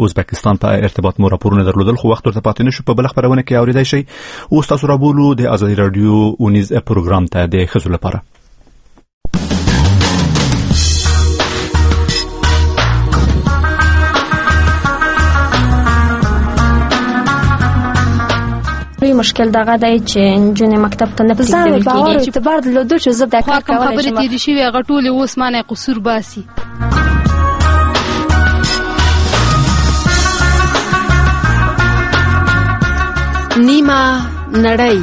ازبکستان په ارتباط مو راپورونه درلودل، خو وخت ورته پاتې نشو. په بل خبرونه کې اوریدای شي او تاسو رابولو د آزادي رادیو اونیز پروګرام ته د ښځو لپاره. مشکل دغه دی چې نجونې مکتب ته نه پرېږدول کېږي. اعتبار درلودو چې زه دا کار کولی شم. خبرې تېرې شوې هغه ټولې اوس مانه قصور باسي. نیمه نړۍ.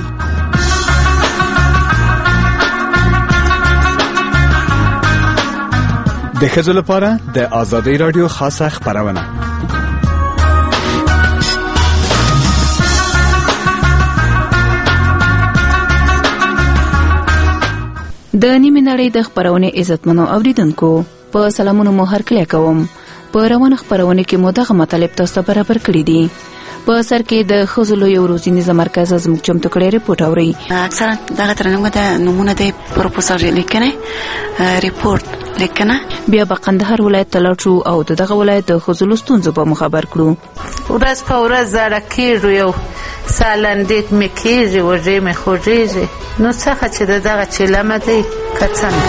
د ښځو لپاره د آزادۍ رادیو خاصه خپرونه. د نیمه نړۍ د خبرونې عزتمنو اوریدونکو په سلامونو مو هرکلی کوم. په روانه خبرونه کې مو دغه مطالب تاسو برابر کړی دي. په سر کې د ښځو لوی روزنیز مرکز زموږ چمتو کړی ریپورت اوري. اکثرا دغه ترنګ د نمونه د پروپوزال لیکنه ریپورت لیکنه. بیا به قندهار ولایت ته لاړ شو او دغه ولایت د ښځو له ستونزو په خبر کړو. ورځ په ورځ زړه کېږو، یو سالندیک مې کېږي، وږې مې خوږېږي. نو څخه چې دغه چیلمه دی که څنګه.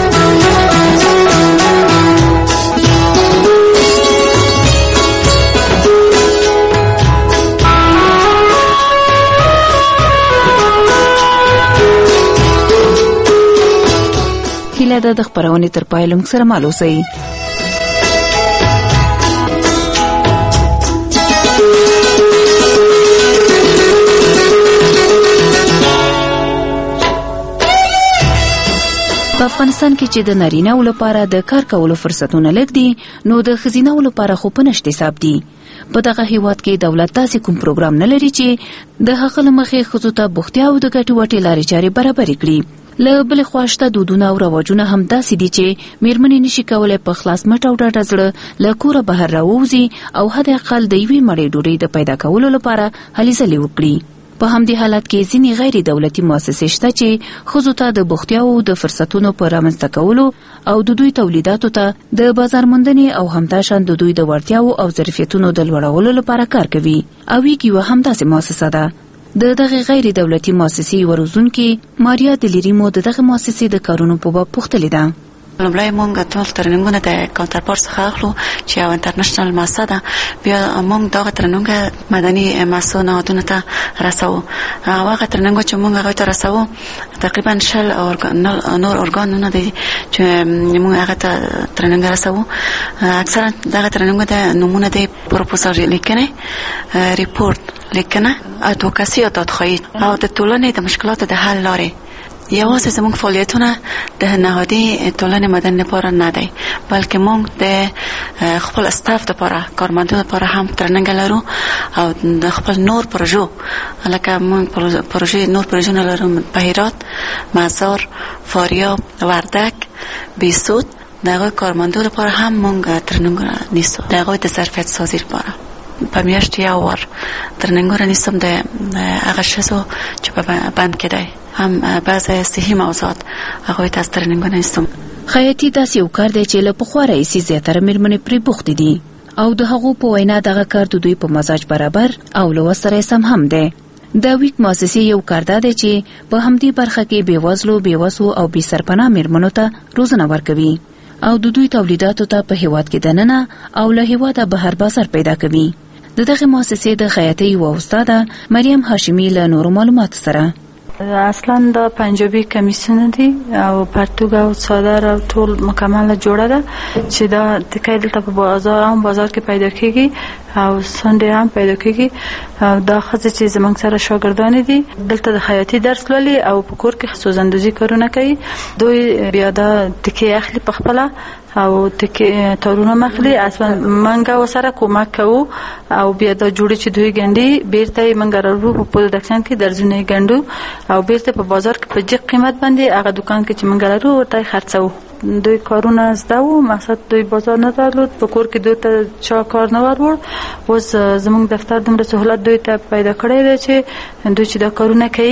هیله ده د خبرونې تر پای له موږ سره مل اوسئ. په افغانستان کې چې د نارینه‌و لپاره د کار کولو فرصتونه لږ دي، نو د ښځینه‌و لپاره خو په نشت حساب دي. په دغه هیواد کې دولت داسې کوم پروګرام نه لري چې د هغه له مخې ښځو ته بوختیا او د ګټې وټې لارې چارې برابرې کړي. له بلې خوا شته دودونه او رواجونه هم داسې دي چې میرمنې نشي کولی په خلاص مټ او ډاډه زړه له کوره بهر راووځي او حد اقل د یوې مړۍ ډوډۍ د پیدا کولو لپاره هلې ځلې وکړي. په همدې حالت کې ځینې غیر دولتي مؤسسې شته چې ښځو ته د بوختیاو د فرصتونو په رامنځته کولو او د دوی تولیداتو ته د بازار موندنې او همداشان د دوی د وړتیاو او ظرفیتونو د لوړولو لپاره کار کوي. او یو همداسې مؤسسه ده. د دغه غیر دولتي مؤسسې ورزونکي ماریا دلیریمو د دغه مؤسسې د کارونو په باب پوښتلې ده. لومړی مونږ ټول ترننګونه د کاونټرپارټ څخه اخلو چې یو انټرنیشنل مؤسسه ده. بیا مونږ دغه ترننګ مدني مؤسسو نهادونو ته رسوو. هغه ترننګ چې مونږ هغه ته رسوو تقریبا شل نور ارګانونه دي چې مونږ هغه ته ترننګ رسوو. اکثرا دغه ترننګ د نمونه د پروپوزال لیکنه ریپورت لیکنه ادوکاسي او دادخواهی او د ټولنې د مشکلاتو د حل لارې. یوازې زموږ فعالیتونه د نهادي ټولنې مدني لپاره نه دی، بلکې موږ د خپل استاف لپاره کارمندانو لپاره هم ترننګ لرو او د خپل نور پروژو لکه موږ نور پروژونه لرو. بهیرات، مزار، فاریاب، وردک، بیسود دغه کارمندانو لپاره هم موږ ترننګ نیسو. دغه د ظرفیت سازی لپاره په میاشت یو وار ترننګ نیسم د هغه شسو چې په بند کې دی. هم بعضی صحي موضوعات هغه ته ترننګ نیسم. خیاطي داسې یو کار دی چې له پخوا راهیسې زیاتره میرمنې پرې بوختې دي او د هغو په وینا دغه کار د دوی په مزاج برابر او له وس سره سم هم دی. د ویک مؤسسې یو کار دا دی چې په همدې برخه کې بېوزلو، بېوسو او بې سرپناه میرمنو ته روزنه ورکوي او د دوی تولیداتو ته په هیواد کې دننه او له هیواده بهر بازار پیدا کوي. د دغه مؤسسې د خیاطۍ یوه استاده مریم هاشمي له نورو معلوماتو سره اصلا دا پنجابی کمیسونه دي او پرتوګ او څادر او ټول مکمله جوړه ده چې دا تکای دلته په بازار کې پیدا کیږي او سنډي هم پیدا کیږي. دا خزه چې زمونږ سره شاګردان دي دلته د خیاطي درس لولي او په کور کې سوزندوزي کارونه کوي. دوی بیا دا تکي اخلي په خپل او تکي تورونه مخلي اصلا منګه وسره کومک کوو او بیا دا جوړي چې دوی ګنډي بیرته منګه ورو په پروډکشن کې درځنه ګنډو او بیرته په بازار کې په جګ قیمت باندې هغه دکان کې چې منګه ورو ورته خرڅو. دوی کارونه زدهو مقصد دوی بازار نه درلود، په کور کې دوی ته چا کار نه ورور. اوس زموږ دفتر دومره سهولت دوی ته پیدا کړی دی چې دوی چې دا کارونه کوي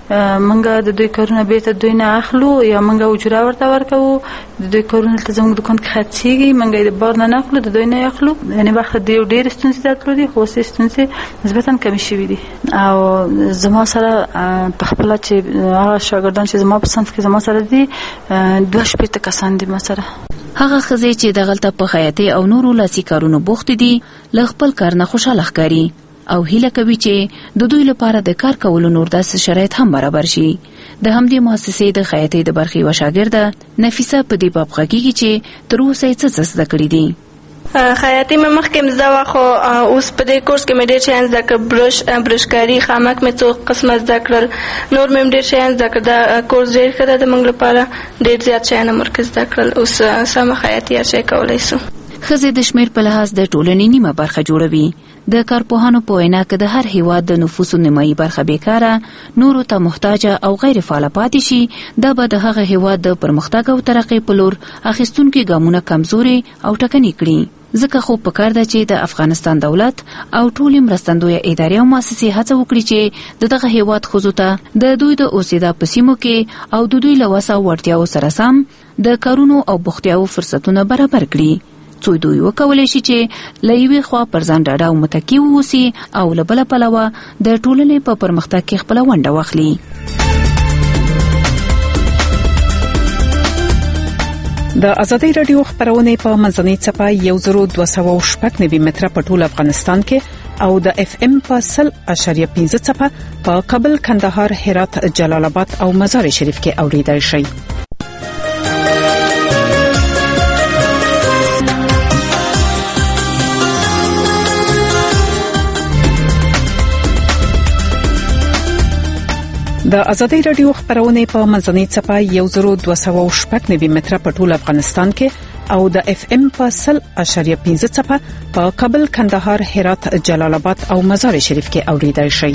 منګه د دوی کارونه به ته دوی نه اخلو یا منګه اجوره ورته ورکو د دوی کارونه ته زموږ دکان کې خرڅيږي منګه د بار نه اخلو د دوی نه اخلو یعنی وخت دی ډیر ستونزې درلودي خو ستونزې نسبتا کم شوي دي او زما سره په خپل چې هغه شاګردان چې زما په صنف کې زما سره دي 2 کسان دي ما سره هغه خزې چې دغلته په خیاطي او نورو لاسي کارونو بوخت دي له خپل کار نه خوشاله ښکاري او هیله کوي چې د دوی لپاره د کار کولو نور داسې شرایط هم برابر شي د همدې مؤسسې د خیاطي د برخې یوه شاګرده نفیسه په دې باب غږیږي چې تر اوسه یې څه زده کړي دي خیاطي مې مخکې زده وه خو اوس په دې کورس کې مې ډېر شیان زده کړل برشکاري خامک مې څو قسمه زده کړل نور مې ډېر شیان زده کړل دا کورس ډېر ښه ده د موږ لپاره ډېر زیات شیان مرکز زده کړل اوس سمه خیاطي هر شی کولی سو ښځې د شمېر په لحاظ د ټولنې نیمه برخه جوړوي د کارپوهانو په وینا که د هر هیواد د نفوسو نیمایي برخه بیکاره نورو ته محتاجه او غیر فعاله پاتې شي دا به د هغه هیواد د پرمختګ او ترقۍ په لور اخیستونکي ګامونه کمزوري او ټکني کړي ځکه خو پکار ده چې د افغانستان دولت او ټولې مرستندویه ادارې او مؤسسې هڅه وکړي چې دغه هیواد ښځو ته د دوی د اوسېدا په سیمو کې او د دوی له وسه او وړتیاو سره سم د کارونو او بوختیاو فرصتونه برابر کړي څو دوی وکولی شي چې له یوې خوا پر ځان ډاډه او متکي واوسي او له بله پلوه د ټولنې په پرمختګ کې خپله ونډه واخلي د ازادي رادیو خبرونه په منځنۍ څپه 1290 متره په ټول افغانستان کې او د اف ام په 100.5 څپه په کابل، کندهار، هرات، جلال آباد او مزار شریف کې اوریدل شي. د ازادي رادیو خبرونه په منځنۍ څپه 1290 متره په ټول افغانستان کې او د اف ام په 100.5 څپه په کابل، کندهار، هرات، جلال آباد او مزار شریف کې اوریدل شي.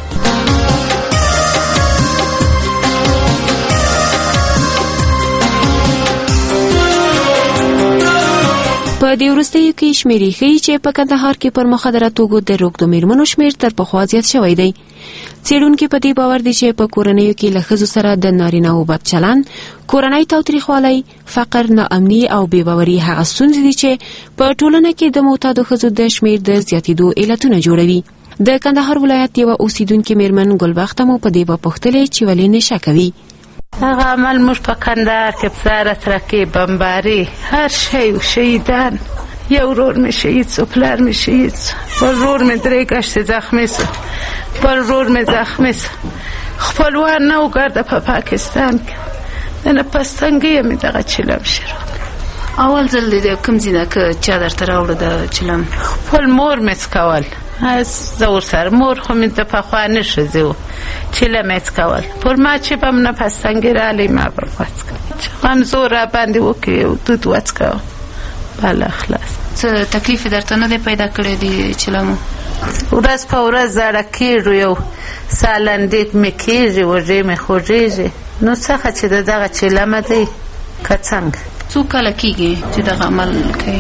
په دې وروستیو کې شمیرې ښیي چې په کندهار کې پر مخدره توکو د روږدو میرمنو شمیر تر پخوا زیات شوی دی. څېړونکي په دې باور دي چې په کورنیو کې له ښځو سره د نارینه‌وو بد چلند، کورنۍ تاوتریخوالی، فقر، ناامني او بېباوري هغه ستونزې دي چې په ټولنه کې د معتادو ښځو د شمیر د زیاتېدو علتونه جوړوي. د کندهار ولایت یوه اوسیدونکې میرمن ګلبخته مو په دې پوښتلې چې ولې نشه کوي. هغه عمل موږ په کندهار کې پساره ترکې بمباري هر شی و شهیدان یو ورور مې شهید سو پلار مې شهید سو بل ورور مې 3 کشتې زخمي سو بل ورور مې زخمي سو خپلوان نه وګرده په پاکستان کې نه پستنګي مې دغه چلم شروع اول ځل د کوم ځینه که چا درته راوړه د چلم خپل مور مې څکول زه ورسره مور خو مې د پخواني ښځې وو چیله مې څکول پر ما چې به م نه پستنګي رالی ما به وڅکه چې غمزور را باندې وکړي یو دود وڅکه بالا خلاص. څه تکلیف درته نه دی پیدا کړی دی چلمو؟ ورځ په ورځ زړه کېږو یو سالنډیک مې کېږي وږې مې خوږېږي نو څخه چې د دغه چلمه دی که څنګه. څو کاله کېږي چې دغه عمل کوي؟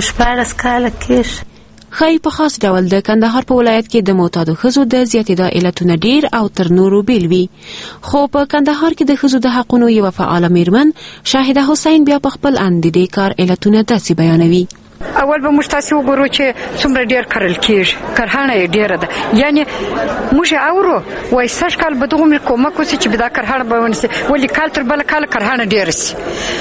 14 کاله کېږي. ښایي په خاص ډول د کندهار په ولایت کې د معتادو ښځو د زیاتېدا علتونه ډیر او تر نورو بیل وي، خو په کندهار کې د ښځو د حقونو یوه فعاله میرمن شاهده حسین بیا په خپل اند د دې کار علتونه داسې بیانوي. اول به موږ تاسو وګورو چې څومره ډیر کرل کېږي، کرهانه یې ډیره ده، یعنی موږ اورو وای سږ کال به دغه مې کومک وسي چې به دا کرهانه به ونسي، ولې کال تر بل کال کرهانه ډیره سي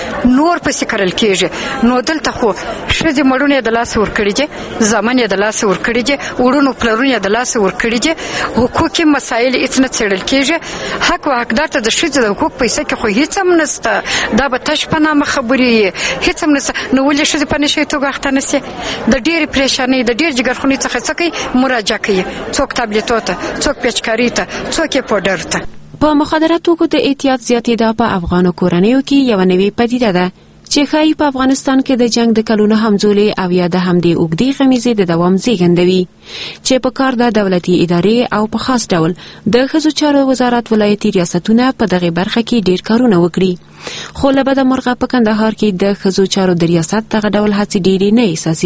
نور پسې کرل کېږي. نو دلته خو ښځې مړونه د لاس ورکړي دي، زامن یې د لاس ورکړي دي، وړونو پلرونه یې د لاس ورکړي دي، حقوقي مسایل هیڅ نه څېړل کېږي. حق و حقدار ته د ښځې د حقوق پیسه کې خو هیڅ هم نشته، دا به تش په نامه خبرې هیڅ هم نشته. نو ولې ښځې په نشي توګه نسي د ډېر پریشانۍ د ډېر جګرخونی څخه څه کوي مراجعه کوي، څوک ټابلیټو ته، څوک پیچکاری ته، څوک پودر ته. په مخدره توکو د احتیاط زیاتېدا په افغانو کورنیو کې یو نوې پدیده ده چې ښایي په افغانستان کې د جنگ د کلونو همزولې او یا د همدې اوږدې غمیزې د دوام زیږندوي چې په کار د دولتي ادارې او په خاص ډول د ښځو چارو وزارت ولایتي ریاستونه په دغه برخه کې ډیر کارونه وکړي. خو له بده مرغه په کندهار کې د ښځو چارو د ریاست دغه ډول هڅې ډېرې نه احساسېږي.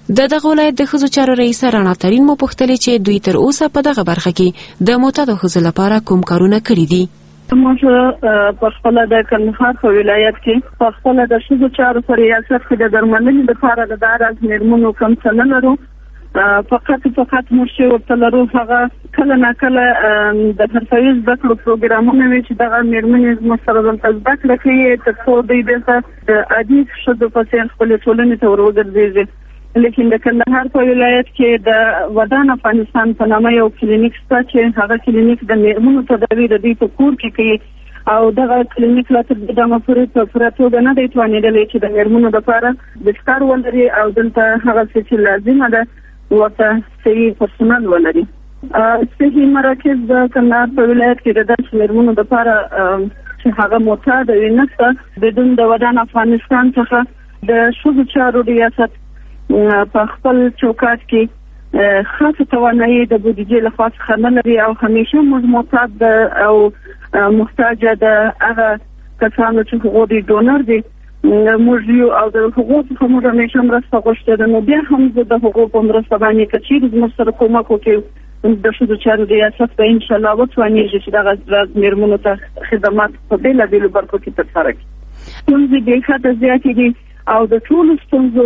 دغه ولایت د ښځو چارو رئیس رانا ترین مو پوښتلې چې دوی تر اوسه په دغه برخه کې د معتادو ښځو لپاره کوم کارونه کړي دي. موږ په خپل د کندهار په ولایت کې په خپل د ښځو چارو په ریاست کې د درملنې لپاره د داراز میرمنو کم څه نه لرو. فقط موږ چې ورته لرو هغه کله نه کله د حرفوي زده کړو پروګرامونه وي چې دغه میرمنې زموږ سره دلته زده کړه کوي تر څو دوی بیرته د عادي ښځو په څېر خپلې ټولنې ته ور وګرځېږي. لیکن د کندهار په ولایت کې د ودان افغانستان په نامه یو کلینیک شته چې هغه کلینیک د میرمنو تداوی د دوی په کور کې کوي او دغه کلینیک لا تر دغه پورې په پوره توګه نه دی توانېدلی چې د میرمنو لپاره بستر ولري او دلته هغه څه چې لازمه ده ورته صحي پرسونل ولري. صحي مراکز د کندهار په ولایت کې د داسې میرمنو لپاره چې هغه معتاد وي نشته. بدون د ودان افغانستان څخه د ښځو چارو ریاست په خپل چوکاټ کې خاصه توانایي د بودیجې لخوا څخه نه لري او همیشه موږ معتاد او محتاج د هغه کسانو چې هغوی ډونر دي موږ یو او د هغوی څخه موږ همیشه مرسته غوښتې ده. نو بیا هم زه د هغوی په مرسته باندې که چیرې زموږ سره کومک وکړي د ښځو چارو ریاست به انشاءالله وتوانېږي چې دغه میرمنو ته خدمات په بېلابېلو برخو کې ترسره کړي. ستونزې بېحده زیاتې دي او د ټولو ستونزو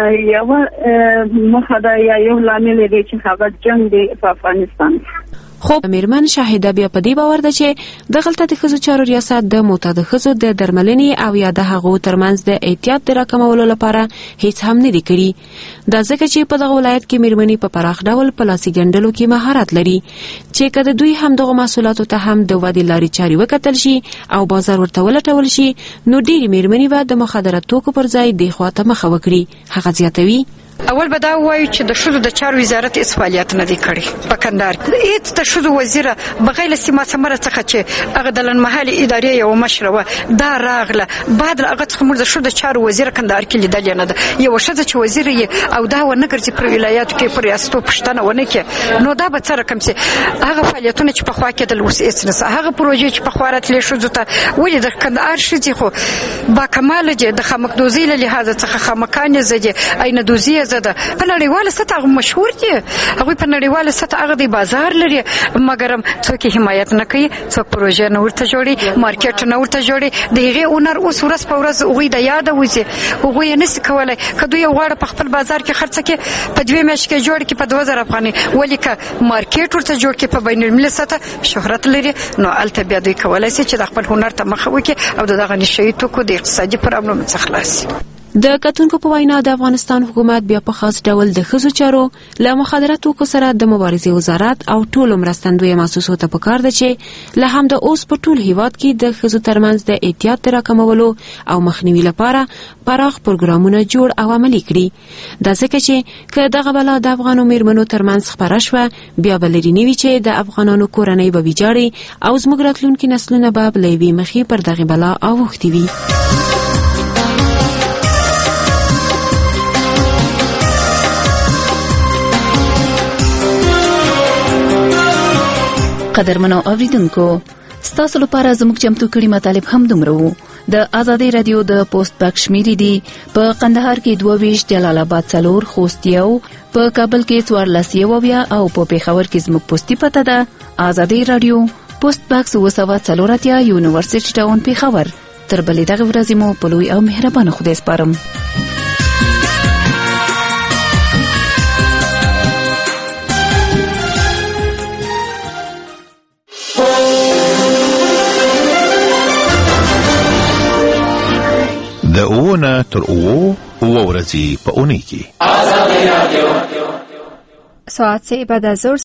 یوه مخه ده یا یو لامل دی چې هغه جنګ دی په افغانستان. خو میرمن شاهده بیا په دې باور ده چې دغلته د ښځو چارو ریاست د معتادو ښځو د درملنې او یا د هغو ترمنځ د احتیاط د راکمولو لپاره هیڅ هم نه دي کړي. دا ځکه چې په دغه ولایت کې میرمنې په پراخ ډول په لاسي ګنډلو کې مهارت لري چې که د دوی هم دغه محصولاتو ته هم د ودې لارې چارې وکتل شي او بازار ورته ولټول شي نو ډېرې میرمنې به د مخدره توکو پر ځای دې خوا ته مخه وکړي. هغه زیاتوي اول به دا وایو چې د ښځو د چارو وزارت هیڅ فعالیت نه دی کړی په کندهار کې. هیڅ د ښځو وزیره بغیر له سیمه ثمره څخه چې هغه د لنډمهالې ادارې یوه مشره وه دا راغله بعد له هغه څخه موږ د ښځو چارو وزیره کندهار کې لیدلې نه ده. یوه ښځه چې وزیره یې او دا ونه ګرځي پر ولایاتو کې پر ریاستو پوښتنه ونه کړي نو دا به څه رقم سي. هغه فعالیتونه چې پخوا کېدل اوس هیڅ نشته. هغه پروژې چې پخوا راتلې ښځو ته ولې د کندهار ښځې خو باکماله دي د خامکدوزۍ له لحاظه څخه خامکانې زدي عینه‌دوزي زده په نړیواله سطح هغه مشهور دي. هغوی په نړیواله سطح هغه د بازار لري مګر څوک حمایت نه کوي څوک پروژې نه ورته جوړي مارکیټ نه ورته جوړي. د هغې هنر اوس ورځ په ورځ هغوی د یاده وځي. هغوی یې نشي کولی که دوی یو غواړه په خپل بازار کې خرڅه کړي په 2 میاشتې کې جوړ کړي په 2000 افغانۍ ولې که مارکیټ ورته جوړ کړي په بین المللي سطح شهرت لري نو هلته بیا دوی کولی شي چې د خپل هنر ته مخه وکړي او د دغه نشهیي توکو د اقتصادي پرابلم څخه خلاص شي. د کتونکو په وینا د افغانستان حکومت بیا په خاص ډول د ښځو چارو له مخدره توکو سره د مبارزې وزارت او ټولو مرستندویه مؤسسو ته پکار ده چې له همدا اوس په ټول هیواد کې د ښځو ترمنځ د احتیاط د راکمولو او مخنیوي لپاره پراخ پروګرامونه جوړ او عملي کړي. دا ځکه چې که دغه بلا د افغانو میرمنو ترمنځ خپره شوه بیا به لرې نه وي چې د افغانانو کورنۍ به ویجاړي او زموږ راتلونکي نسلونه به له یوې مخې پر دغې بلا اوښتي وي. قدرمنو اوریدونکو ستاسو لپاره زموږ چمتو کړي مطالب هم دومره وو. د آزادۍ رادیو د پوسټ باکس شمیرې دي په قندهار کې 22 جلال آباد 4 خوست یو په کابل کې 14 او په پېښور کې زموږ پوسټي پته ده آزادۍ رادیو پوسټ باکس 240 یونیورسيټي ټاون پېښور. تر بلې دغه ورځې مو په لوی او مهربان خدای سپارم. د اوونه تر اوو ورځې په اونۍ کې ساعت 3 بعد از ظهر